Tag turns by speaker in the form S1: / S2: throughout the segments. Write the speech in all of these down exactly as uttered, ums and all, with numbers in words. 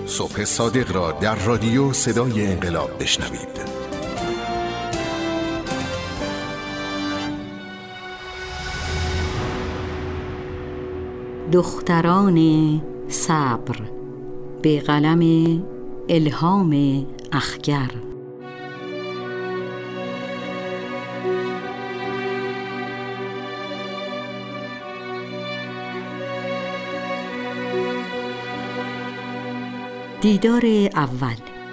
S1: صبح صادق را در رادیو صدای انقلاب بشنوید.
S2: دختران صبر، به قلم الهام اخگر. دیدار اول.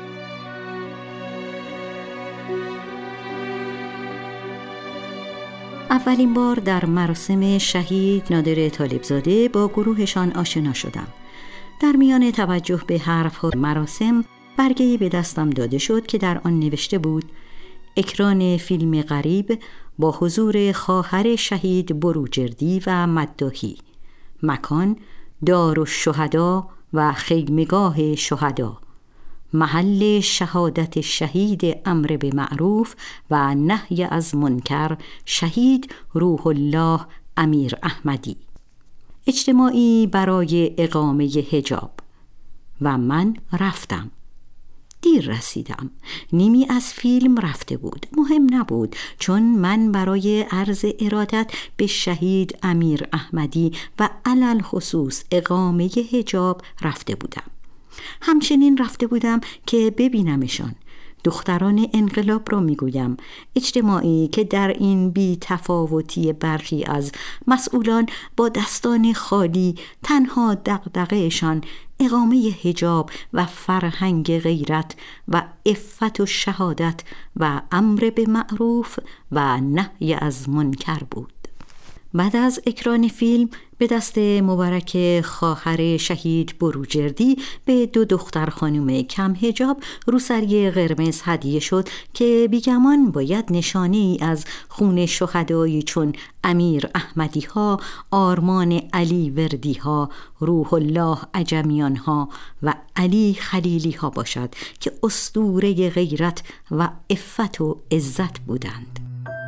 S2: اولین بار در مراسم شهید نادر طالبزاده با گروهشان آشنا شدم. در میان توجه به حرف‌ها مراسم برگه‌ای به دستم داده شد که در آن نوشته بود: اکران فیلم غریب با حضور خواهر شهید بروجردی و مداحی. مکان دارالشهدا و خیمگاه شهدا. محل شهادت شهید امر به معروف و نهی از منکر شهید روح الله امیر احمدی. اجتماعی برای اقامه حجاب. و من رفتم. دیر رسیدم. نیمی از فیلم رفته بود. مهم نبود، چون من برای عرض ارادت به شهید امیر احمدی و علل خصوص اقامه حجاب رفته بودم. همچنین رفته بودم که ببینمشان. دختران انقلاب را میگویم، اجتماعی که در این بی تفاوتی برخی از مسئولان با دستان خالی تنها دغدغه‌شان اقامه حجاب و فرهنگ غیرت و عفت و شهادت و امر به معروف و نهی از منکر بود. بعد از اکران فیلم به دست مبارک خواهر شهید بروجردی به دو دختر خانم کم حجاب روسری قرمز هدیه شد که بیگمان باید نشانه ای از خون شهدایی چون امیر احمدی ها، آرمان علی وردی ها، روح الله عجمیان ها و علی خلیلی ها باشد که اسطوره غیرت و عفت و عزت بودند.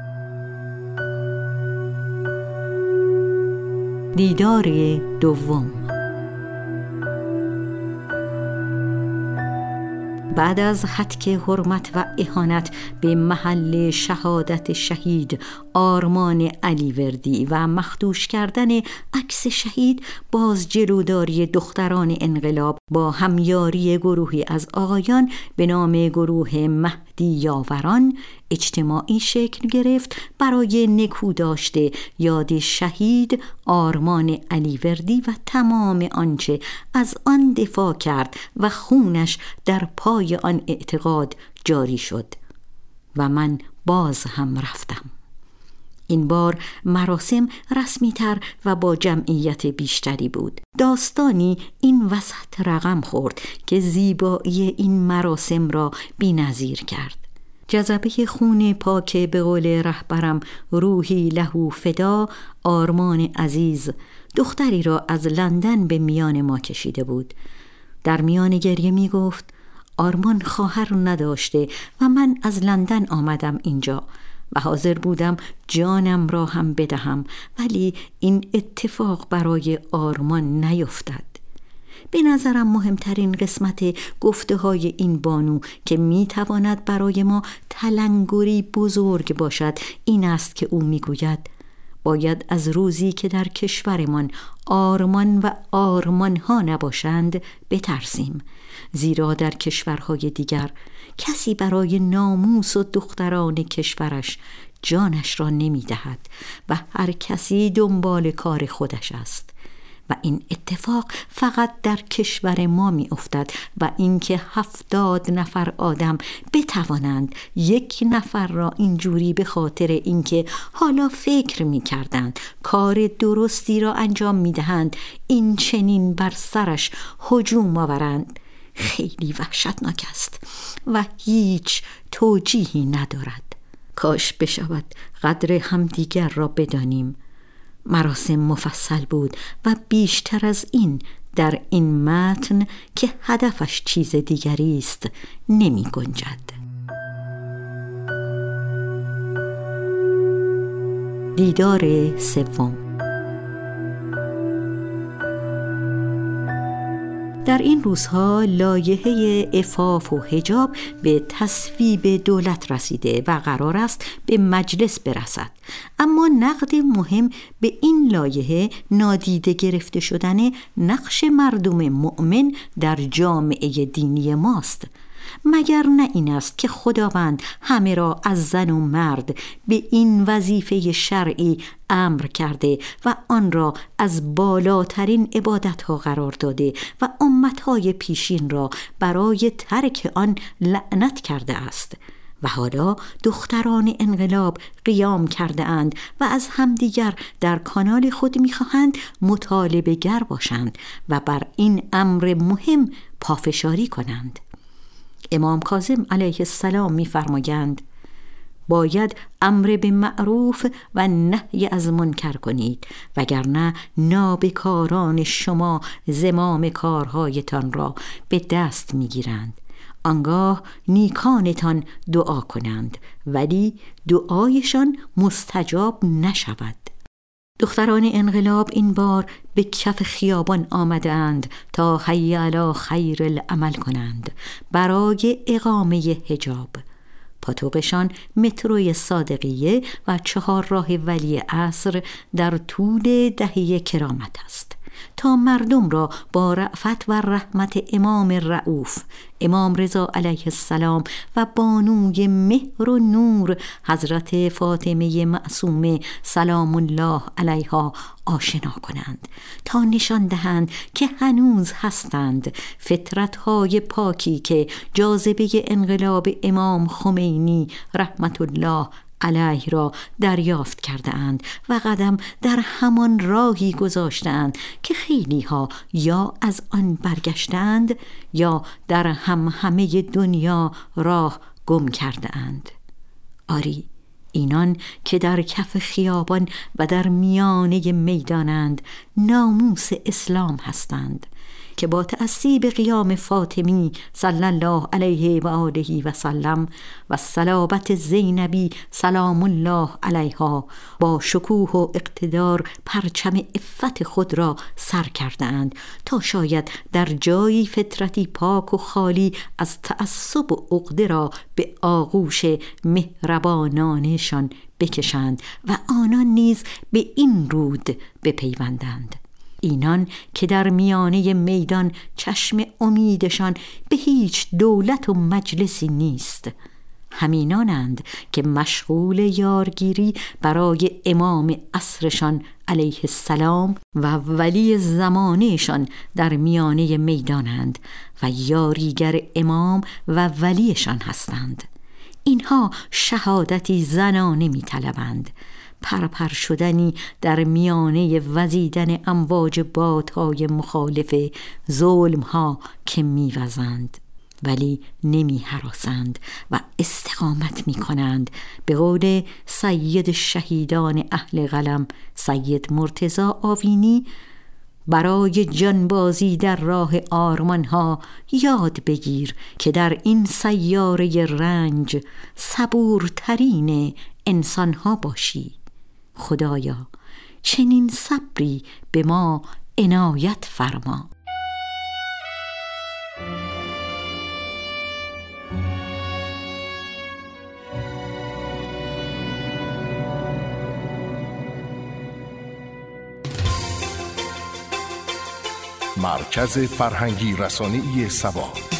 S2: دیدار دوم. بعد از هتک حرمت و اهانت به محل شهادت شهید آرمان علی وردی و مخدوش کردن عکس شهید، باز جلوداری دختران انقلاب با همیاری گروهی از آقایان به نام گروه مهدی یاوران اجتماعی شکل گرفت برای نکوداشته یاد شهید آرمان علی وردی و تمام آنچه از آن دفاع کرد و خونش در پای آن اعتقاد جاری شد. و من باز هم رفتم. این بار مراسم رسمی تر و با جمعیت بیشتری بود. داستانی این وسط رقم خورد که زیبایی این مراسم را بی‌نظیر کرد. جذبه خون پاک به قول رهبرم روحی لهو فدا آرمان عزیز دختری را از لندن به میان ما کشیده بود. در میان گریه می گفت: آرمان خواهر نداشته و من از لندن آمدم اینجا و حاضر بودم جانم را هم بدهم، ولی این اتفاق برای آرمان نیفتد. به نظرم مهمترین قسمت گفته های این بانو که می تواند برای ما تلنگری بزرگ باشد این است که او می گوید: باید از روزی که در کشورمان آرمان و آرمان ها نباشند بترسیم، زیرا در کشورهای دیگر کسی برای ناموس و دختران کشورش جانش را نمی دهد و هر کسی دنبال کار خودش است. و این اتفاق فقط در کشور ما می افتد و اینکه هفتاد نفر آدم بتوانند یک نفر را اینجوری به خاطر اینکه حالا فکر می کردند کار درستی را انجام می دهند این چنین بر سرش هجوم آورند، خیلی وحشتناک است و هیچ توجیهی ندارد. کاش بشود قدر همدیگر را بدانیم. مراسم مفصل بود و بیشتر از این در این متن که هدفش چیز دیگری است نمی گنجد. دیدار سوم. در این روزها لایحه عفاف و حجاب به تصویب دولت رسیده و قرار است به مجلس برسد. اما نقد مهم به این لایحه نادیده گرفته شدن نقش مردم مؤمن در جامعه دینی ماست. مگر نه این است که خداوند همه را از زن و مرد به این وظیفه شرعی امر کرده و آن را از بالاترین عبادتها قرار داده و امتهای پیشین را برای ترک آن لعنت کرده است. و حالا دختران انقلاب قیام کرده اند و از همدیگر در کانال خود می‌خواهند مطالبه گر باشند و بر این امر مهم پافشاری کنند. امام کاظم علیه السلام می‌فرمایند باید امر به معروف و نهی از منکر کنید، وگرنه نابکاران شما زمام کارهایتان را به دست می‌گیرند. آنگاه نیکانتان دعا کنند ولی دعایشان مستجاب نشود. دختران انقلاب این بار به کف خیابان آمدند تا حی علی خیر العمل کنند برای اقامه حجاب. پاتوقشان متروی صادقیه و چهار راه ولی عصر در طول دهه کرامت است تا مردم را با رأفت و رحمت امام رؤوف امام رضا علیه السلام و بانوی مهر و نور حضرت فاطمه معصومه سلام الله علیها آشنا کنند، تا نشان دهند که هنوز هستند فطرت‌های پاکی که جاذبه انقلاب امام خمینی رحمت الله علیه را دریافت کرده اند و قدم در همان راهی گذاشتند که خیلی ها یا از آن برگشتند یا در هم همه دنیا راه گم کرده اند. آری، اینان که در کف خیابان و در میانه میدانند ناموس اسلام هستند که با تأسیب قیام فاطمی صلی الله علیه و آله و سلم و صلابت زینبی سلام الله علیها با شکوه و اقتدار پرچم عفت خود را سر کردند تا شاید در جایی فطرتی پاک و خالی از تعصب و عقده را به آغوش مهربانانشان بکشند و آنان نیز به این رود بپیوندند. اینان که در میانه میدان چشم امیدشان به هیچ دولت و مجلسی نیست، همینانند که مشغول یارگیری برای امام عصرشان علیه السلام و ولی زمانهشان در میانه میدانند و یاریگر امام و ولیشان هستند. اینها شهادتی زنانه می طلبند، پرپر شدنی در میانه وزیدن امواج بادهای مخالف ظلمها که میوزند ولی نمی هراسند و استقامت می کنند. به قول سید شهیدان اهل قلم سید مرتضی آوینی، برای جانبازی در راه آرمانها یاد بگیر که در این سیاره رنج صبورترین انسانها باشی. خدایا چنین صبری به ما عنایت فرما.
S1: مرکز فرهنگی رسانه‌ای سبا.